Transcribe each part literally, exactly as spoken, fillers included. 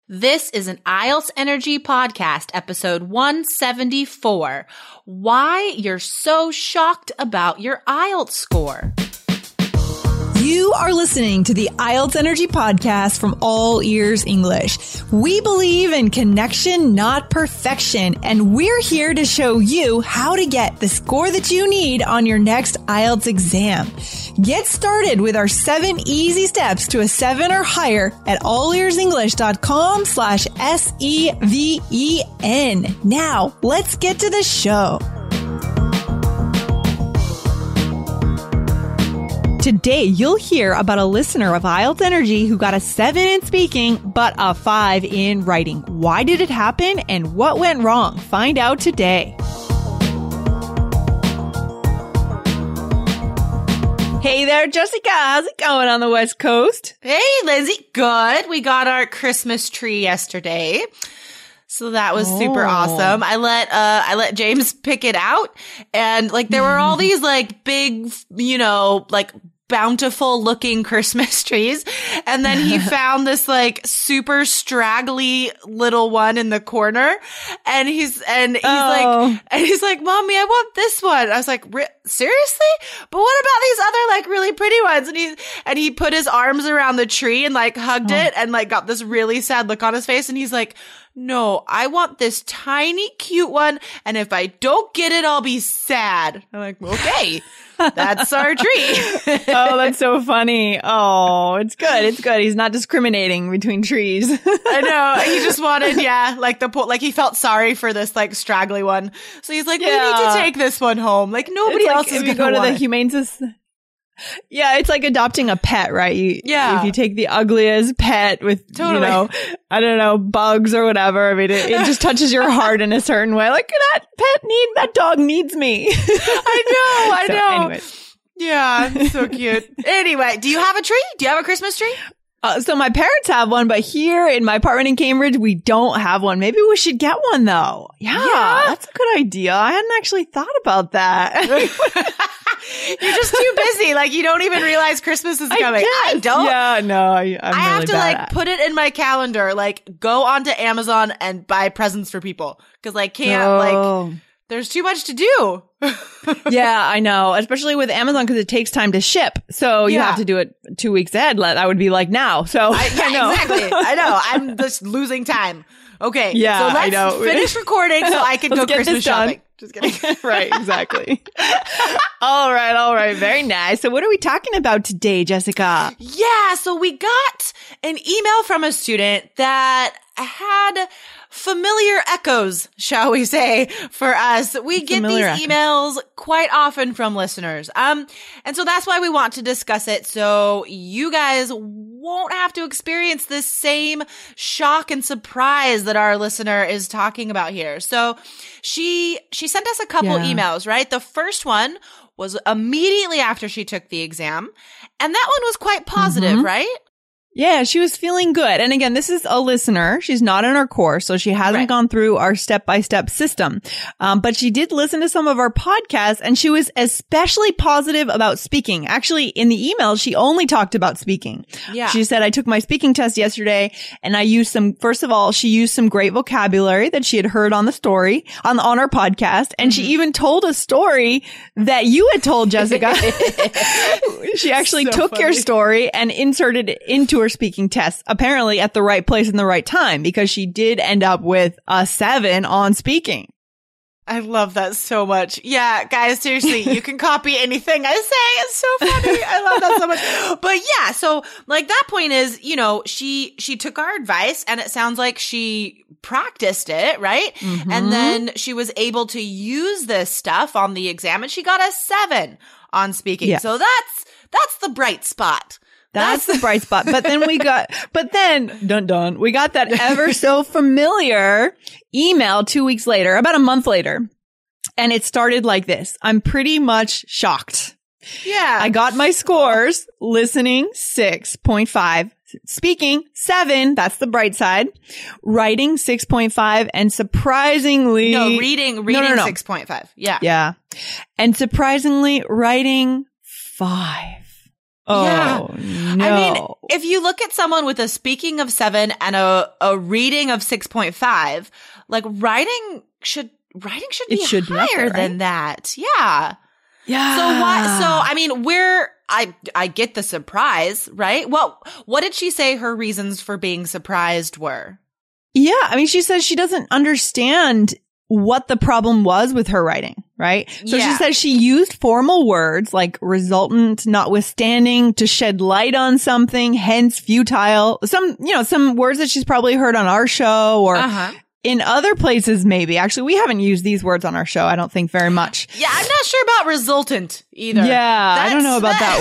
This is an I E L T S Energy Podcast, episode one seventy-four. Why you're so shocked about your I E L T S score. You are listening to the I E L T S Energy Podcast from All Ears English. We believe in connection, not perfection, and we're here to show you how to get the score that you need on your next I E L T S exam. Get started with our seven easy steps to a seven or higher at allearsenglish.com slash S E V E N. Now, let's get to the show. Today, you'll hear about a listener of I E L T S Energy who got a seven in speaking, but a five in writing. Why did it happen and what went wrong? Find out today. Hey there, Jessica. How's it going on the West Coast? Hey, Lindsay. Good. We got our Christmas tree yesterday. So that was super Oh. awesome. I let, uh, I let James pick it out, and like there were all these like big, you know, like bountiful looking Christmas trees. And then he found this like super straggly little one in the corner. And he's, and he's Oh. like, and he's like, Mommy, I want this one. I was like, Re- seriously? But what about these other like really pretty ones? And he, and he put his arms around the tree and like hugged Oh. it and like got this really sad look on his face. And he's like, no, I want this tiny cute one. And if I don't get it, I'll be sad. I'm like, okay, that's our tree. Oh, that's so funny. Oh, it's good. It's good. He's not discriminating between trees. I know. He just wanted, yeah, like the, po- like he felt sorry for this like straggly one. So he's like, we need Yeah. to take this one home. Like nobody It's like else is if going you to go to want the it. Humane Society. Yeah, it's like adopting a pet, right? You, Yeah. If you take the ugliest pet with, Totally. you know, I don't know, bugs or whatever, I mean, it, it just touches your heart in a certain way. Like, that pet need, that dog needs me. I know. I So, know. anyway. Yeah, it's so cute. Anyway, do you have a tree? Do you have a Christmas tree? Uh, so my parents have one, but here in my apartment in Cambridge, we don't have one. Maybe we should get one though. Yeah, Yeah. that's a good idea. I hadn't actually thought about that. You're just too busy. Like you don't even realize Christmas is coming. I, guess. don't. Yeah, no, I, I'm I really have to bad like at- put it in my calendar, like go onto Amazon and buy presents for people. Cause like can't like, Oh. there's too much to do. Yeah, I know, especially with Amazon because it takes time to ship. So you Yeah. have to do it two weeks ahead. Let- I would be like now. So I, yeah, I know. exactly. I know. I'm just losing time. Okay. Yeah, so I let's know. finish recording so I can Let's go get this Christmas done. shopping. Just kidding. Right, exactly. All right, all right. Very nice. So what are we talking about today, Jessica? Yeah, so we got an email from a student that had familiar echoes, shall we say, for us. We get Familiar these emails quite often from listeners. Um, and so that's why we want to discuss it. So you guys won't have to experience this same shock and surprise that our listener is talking about here. So she, she sent us a couple Yeah. emails, right? The first one was immediately after she took the exam. And that one was quite positive, Mhm. right? Yeah, she was feeling good. And again, this is a listener. She's not in our course, so she hasn't Right. gone through our step-by-step system. Um, but she did listen to some of our podcasts, and she was especially positive about speaking. Actually, in the email, she only talked about speaking. Yeah. She said, I took my speaking test yesterday, and I used some, first of all, she used some great vocabulary that she had heard on the story, on, on our podcast. And she even told a story that you had told, Jessica. She actually So took your funny. story and inserted it into her speaking test, apparently at the right place in the right time, because she did end up with a seven on speaking. I love that so much. Yeah, guys, seriously, you can copy anything I say. It's so funny. I love that so much. But yeah, so like that point is, you know, she, she took our advice and it sounds like she practiced it, right? Mhm. And then she was able to use this stuff on the exam and she got a seven on speaking. Yes. So that's, that's the bright spot. That's the bright spot. But then we got, but then, dun dun, we got that ever so familiar email two weeks later, about a month later. And it started like this. I'm pretty much shocked. Yeah. I got my scores. Listening, six point five. Speaking, seven. That's the bright side. Writing, six point five. And surprisingly. no, reading, reading no, no. six point five. Yeah. Yeah. And surprisingly, writing, five. Oh, yeah. no. I mean, if you look at someone with a speaking of seven and a, a reading of six point five, like writing should, writing should be It should be up higher there, right? than that. Yeah. Yeah. So why, so, I mean, we're, I, I get the surprise, right? Well, what did she say her reasons for being surprised were? Yeah. I mean, she says she doesn't understand what the problem was with her writing, right? So Yeah. she says she used formal words like resultant, notwithstanding, to shed light on something, hence futile. Some, you know, some words that she's probably heard on our show or Uh-huh. in other places, maybe. Actually, we haven't used these words on our show, I don't think, very much. Yeah, I'm not sure about resultant either. Yeah, I don't know about that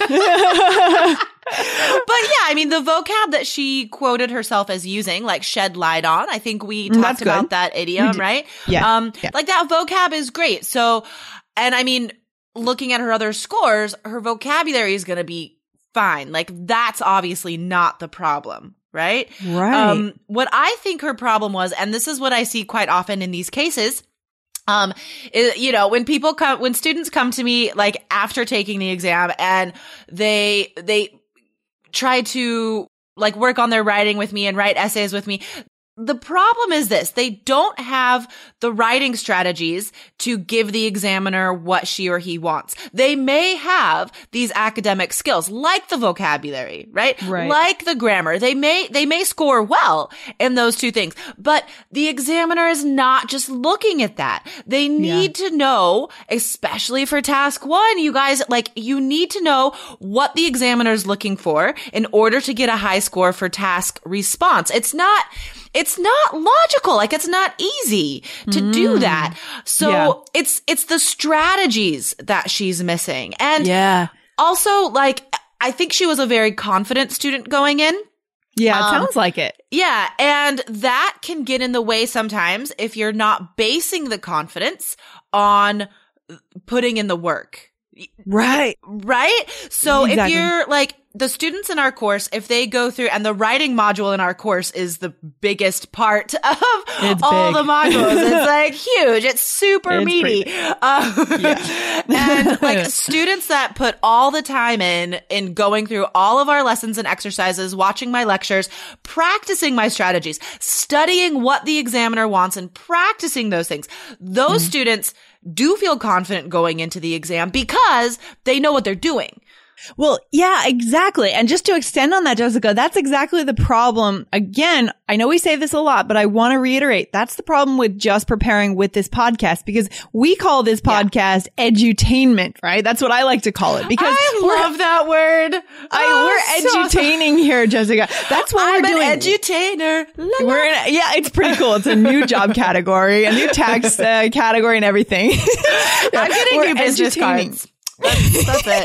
word. But yeah, I mean, the vocab that she quoted herself as using, like shed light on, I think we talked That's good. about that idiom, did. right? Yeah. Um, Yeah. like that vocab is great. So, and I mean, looking at her other scores, her vocabulary is going to be fine. Like that's obviously not the problem. Right? Right. Um, what I think her problem was, and this is what I see quite often in these cases, um, is, you know, when people come, when students come to me, like after taking the exam and they, they try to like work on their writing with me and write essays with me. The problem is this, they don't have the writing strategies to give the examiner what she or he wants. They may have these academic skills, like the vocabulary, right? Right. Like the grammar. They may, they may score well in those two things, but the examiner is not just looking at that. They need to know, especially for task one, you guys, like you need to know what the examiner is looking for in order to get a high score for task response. It's not, It's not logical. Like it's not easy to mm. do that. So yeah. it's, it's the strategies that she's missing. And yeah. also like, I think she was a very confident student going in. Yeah. It um, sounds like it. Yeah. And that can get in the way sometimes if you're not basing the confidence on putting in the work. Right. Right. So exactly. if you're like, the students in our course, if they go through, and the writing module in our course is the biggest part of it's all big. the modules. It's like huge. It's super it's meaty. Um, yeah. And like students that put all the time in, in going through all of our lessons and exercises, watching my lectures, practicing my strategies, studying what the examiner wants and practicing those things. Those mm. students do feel confident going into the exam because they know what they're doing. Well, yeah, exactly. And just to extend on that, Jessica, that's exactly the problem. Again, I know we say this a lot, but I want to reiterate, that's the problem with just preparing with this podcast, because we call this podcast yeah. edutainment, right? That's what I like to call it, because I love that word. I, oh, we're edutaining so, here, Jessica. That's what I'm we're doing. I'm an edutainer. La, we're in, yeah, it's pretty cool. It's a new job category, a new tax uh, category and everything. yeah, I'm getting we're new business cards. That's, that's it.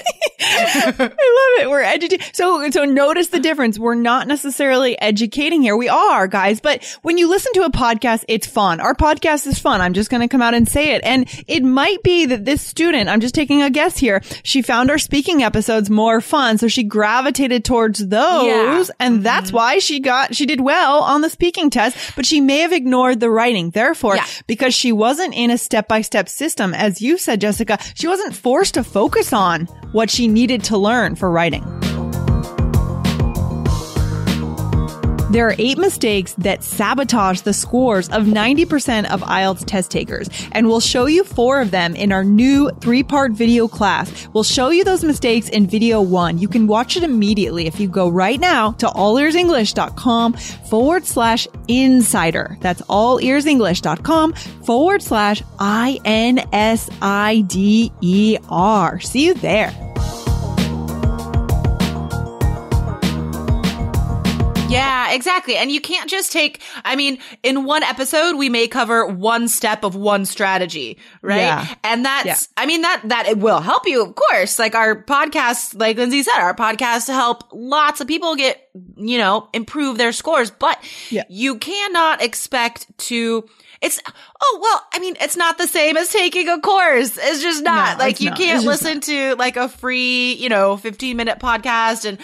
I love it. We're educating. So, so notice the difference. We're not necessarily educating here. We are, guys. But when you listen to a podcast, it's fun. Our podcast is fun. I'm just going to come out and say it. And it might be that this student, I'm just taking a guess here, she found our speaking episodes more fun. So she gravitated towards those. Yeah. And that's mm-hmm. why she got, she did well on the speaking test, but she may have ignored the writing. Therefore, yeah. because she wasn't in a step-by-step system, as you said, Jessica, she wasn't forced to focus Focus on what she needed to learn for writing. There are eight mistakes that sabotage the scores of ninety percent of I E L T S test takers, and we'll show you four of them in our new three-part video class. We'll show you those mistakes in video one. You can watch it immediately if you go right now to allearsenglish.com forward slash insider. That's allearsenglish.com forward slash I N S I D E R. See you there. Yeah, exactly. And you can't just take, I mean, in one episode, we may cover one step of one strategy, right? Yeah. And that's, yeah. I mean, that, that it will help you, of course. Like our podcast, like Lindsay said, our podcast to help lots of people get, you know, improve their scores, but yeah. you cannot expect to, it's, oh, well, I mean, it's not the same as taking a course. It's just not. No, like you not. can't listen not. to like a free, you know, fifteen minute podcast and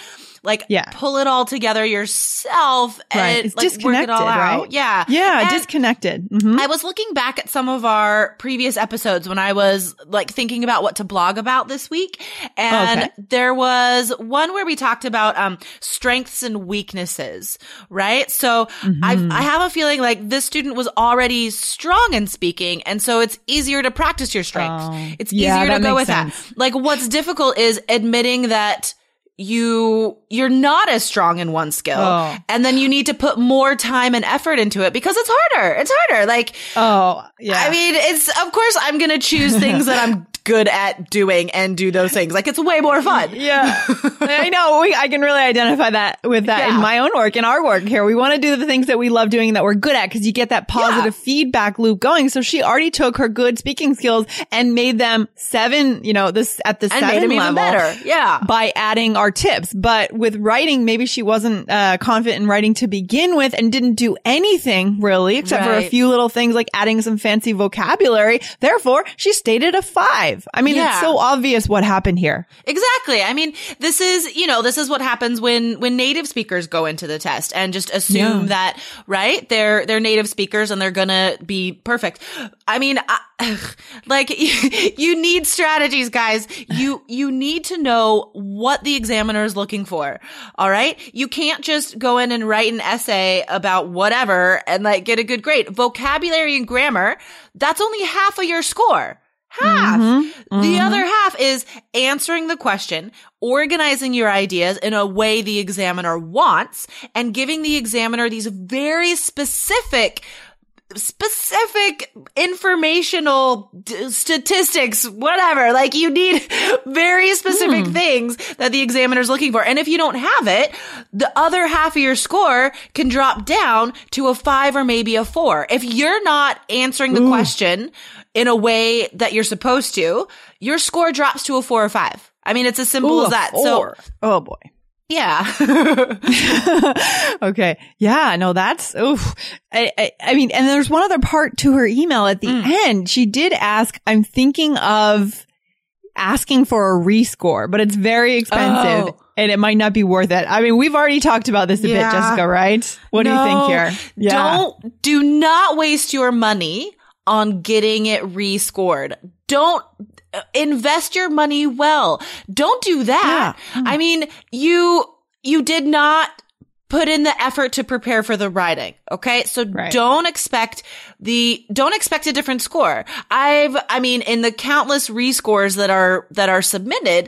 like Yeah. pull it all together yourself and Right. It's like, work disconnected, it all out. right? Yeah. Yeah, And disconnected. Mhm. I was looking back at some of our previous episodes when I was like thinking about what to blog about this week. And Okay. there was one where we talked about um strengths and weaknesses, right? So I I have a feeling like this student was already strong in speaking, and so it's easier to practice your strengths. Oh. It's Yeah, easier to that go makes with sense. that. Like what's difficult is admitting that you you're not as strong in one skill, Oh. and then you need to put more time and effort into it because it's harder. It's harder. Like Oh, yeah. I mean, it's of course I'm going to choose things that I'm good at doing and do those things. Like it's way more fun. Yeah, I know. We, I can really identify that with that Yeah. in my own work, in our work here. We want to do the things that we love doing and that we're good at because you get that positive feedback loop going. So she already took her good speaking skills and made them seven, you know, this at the And seven made them level even better. Yeah. by adding our tips. But with writing, maybe she wasn't uh, confident in writing to begin with and didn't do anything really, except for a Right. few little things like adding some fancy vocabulary. Therefore, she stayed at a five. I mean, Yeah. it's so obvious what happened here. Exactly. I mean, this is, you know, this is what happens when, when native speakers go into the test and just assume Yeah. that, right? They're, they're native speakers and they're gonna be perfect. I mean, I, like you need strategies, guys. You, you need to know what the examiner is looking for. All right. You can't just go in and write an essay about whatever and like get a good grade. Vocabulary and grammar, that's only half of your score. Half. Mm-hmm. The Mm-hmm. other half is answering the question, organizing your ideas in a way the examiner wants, and giving the examiner these very specific specific informational d- statistics, whatever. Like you need very specific Hmm. things that the examiner's looking for. And if you don't have it, the other half of your score can drop down to a five or maybe a four. If you're not answering the Ooh. question in a way that you're supposed to, your score drops to a four or five. I mean, it's as simple Ooh, as a that. four. So, oh boy. yeah. Okay. Yeah. No, that's, oof. I, I, I mean, and there's one other part to her email at the Mm. end. She did ask, I'm thinking of asking for a rescore, but it's very expensive Oh. and it might not be worth it. I mean, we've already talked about this a Yeah. bit, Jessica, right? What do you think No, here? Don't, do not waste your money on getting it rescored. Don't uh, invest your money well. Don't do that. Yeah. I mean, you, you did not put in the effort to prepare for the writing. Okay. So Right. don't expect the, don't expect a different score. I've, I mean, in the countless rescores that are, that are submitted,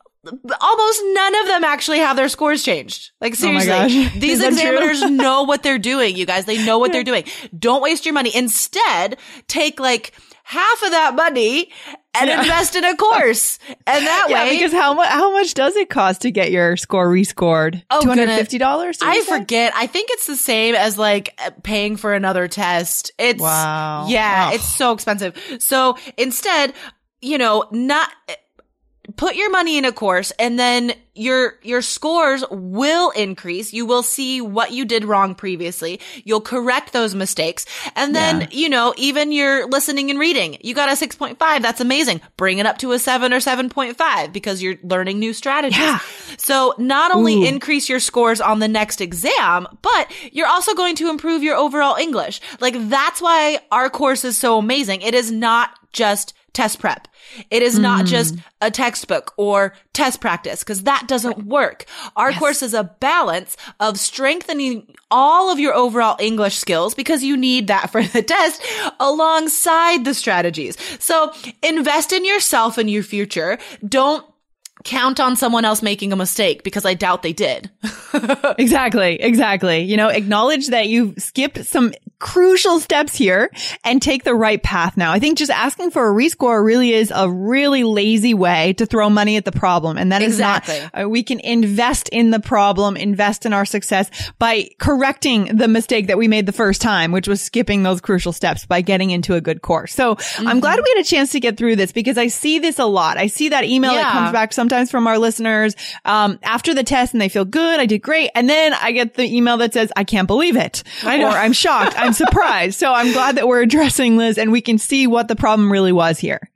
almost none of them actually have their scores changed. Like Oh my seriously, gosh. these Is that true? examiners know what they're doing, you guys. They know what they're doing. Don't waste your money. Instead, take like half of that money and Yeah. invest in a course. And that Yeah, way, because how much, how much does it cost to get your score rescored? Oh, two hundred fifty dollars? did I you say? forget. I think it's the same as like uh, paying for another test. It's, Wow. yeah, Oh. it's so expensive. So instead, you know, not, put your money in a course and then your, your scores will increase. You will see what you did wrong previously. You'll correct those mistakes. And then, Yeah. you know, even your listening and reading, you got a six point five. That's amazing. Bring it up to a seven or seven point five because you're learning new strategies. Yeah. So not only Ooh. increase your scores on the next exam, but you're also going to improve your overall English. Like that's why our course is so amazing. It is not just test prep. It is not just a textbook or test practice because that doesn't work. Our course is a balance of strengthening all of your overall English skills because you need that for the test alongside the strategies. So invest in yourself and your future. Don't count on someone else making a mistake because I doubt they did. Exactly. Exactly. You know, acknowledge that you've skipped some crucial steps here and take the right path now. I think just asking for a rescore really is a really lazy way to throw money at the problem. And that is Exactly. not, uh, we can invest in the problem, invest in our success by correcting the mistake that we made the first time, which was skipping those crucial steps by getting into a good course. So Mm-hmm. I'm glad we had a chance to get through this because I see this a lot. I see that email that Yeah. comes back sometimes from our listeners, um, after the test and they feel good. I did great. And then I get the email that says, I can't believe it. I know. Or I'm shocked. I'm surprised. So I'm glad that we're addressing this and we can see what the problem really was here.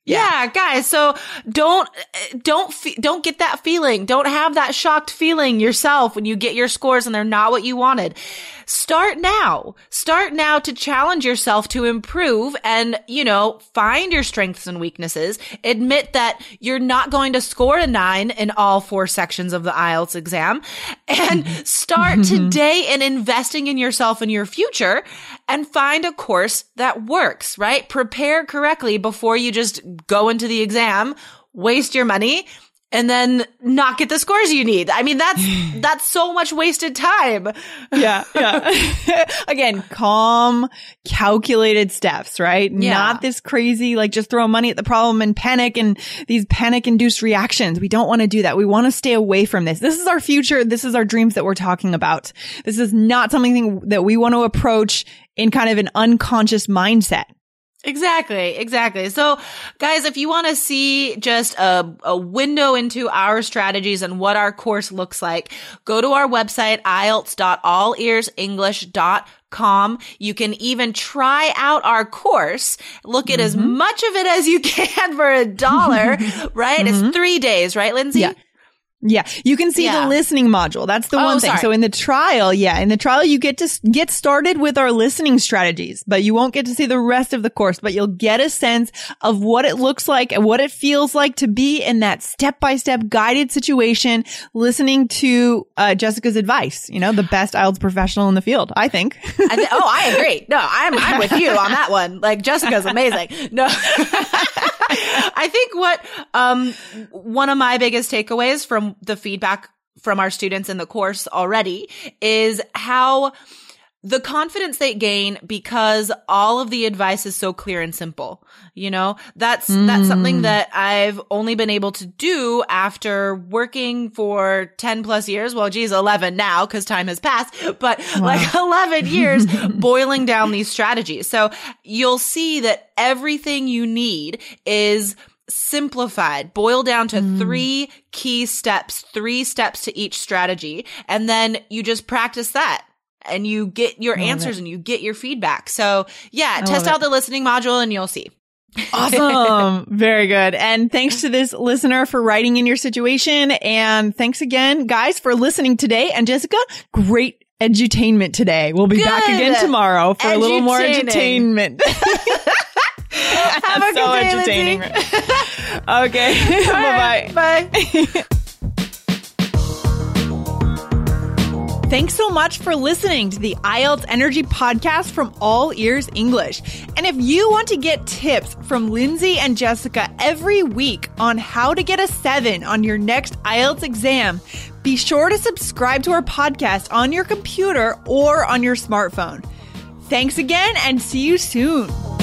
Yeah, guys. So don't, don't, fe- don't get that feeling. Don't have that shocked feeling yourself when you get your scores and they're not what you wanted. Start now. Start now to challenge yourself to improve and, you know, find your strengths and weaknesses. Admit that you're not going to score a nine in all four sections of the I E L T S exam, and start today in investing in yourself and your future, and find a course that works, right? Prepare correctly before you just go into the exam, waste your money, and then not get the scores you need. I mean, that's, that's so much wasted time. Yeah. Yeah. Again, calm, calculated steps, right? Yeah. Not this crazy, like just throw money at the problem and panic and these panic induced reactions. We don't want to do that. We want to stay away from this. This is our future. This is our dreams that we're talking about. This is not something that we want to approach in kind of an unconscious mindset. Exactly, exactly. So guys, if you want to see just a, a window into our strategies and what our course looks like, go to our website, I E L T S dot all ears english dot com. You can even try out our course. Look at mm-hmm. as much of it as you can for a dollar, right? Mm-hmm. It's three days, right, Lindsay? Yeah. Yeah. You can see yeah. the listening module. That's the oh, one thing. Sorry. So in the trial, yeah, in the trial, you get to get started with our listening strategies, but you won't get to see the rest of the course, but you'll get a sense of what it looks like and what it feels like to be in that step-by-step guided situation, listening to uh, Jessica's advice, you know, the best I E L T S professional in the field, I think. I th- oh, I agree. No, I'm, I'm with you on that one. Like, Jessica's amazing. No. I think what, um, one of my biggest takeaways from the feedback from our students in the course already is how the confidence they gain because all of the advice is so clear and simple. You know, that's, mm. that's something that I've only been able to do after working for ten plus years. Well, geez, eleven now because time has passed, but wow. like eleven years boiling down these strategies. So you'll see that everything you need is simplified, boiled down to mm. three key steps, three steps to each strategy. And then you just practice that. And you get your answers it. and you get your feedback. So yeah, I test out it. the listening module and you'll see. Awesome. Very good. And thanks to this listener for writing in your situation. And thanks again, guys, for listening today. And Jessica, great edutainment today. We'll be good. back again tomorrow for a little more entertainment. Have a so good day, entertaining. Okay. Bye-bye. Bye. Thanks so much for listening to the I E L T S Energy Podcast from All Ears English. And if you want to get tips from Lindsay and Jessica every week on how to get a seven on your next I E L T S exam, be sure to subscribe to our podcast on your computer or on your smartphone. Thanks again and see you soon.